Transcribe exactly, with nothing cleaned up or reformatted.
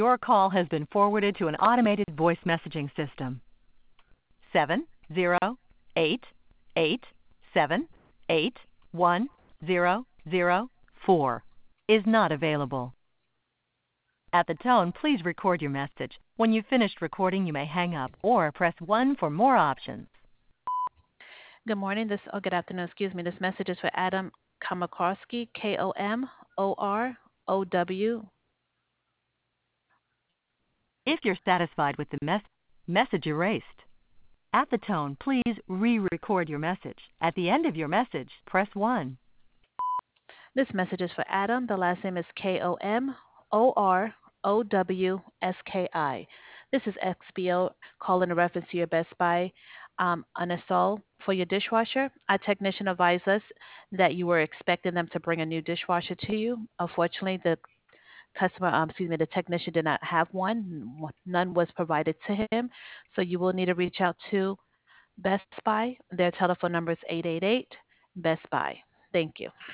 Your call has been forwarded to an automated voice messaging system. Seven zero eight eight seven eight one zero zero four is not available. At the tone, please record your message. When you've finished recording, you may hang up or press one for more options. Good morning. This oh, good afternoon. Excuse me. This message is for Adam Komokorowski, K O M O R O W. If you're satisfied with the mes- message erased, at the tone, please re-record your message. At the end of your message, press one. This message is for Adam. The last name is K O M O R O W S K I. This is X B O calling in reference to your Best Buy um, uninstall for your dishwasher. Our technician advised us that you were expecting them to bring a new dishwasher to you. Unfortunately, the customer, um, excuse me, the technician did not have one. None was provided to him. So you will need to reach out to Best Buy. Their telephone number is eight eight eight Best Buy. Thank you.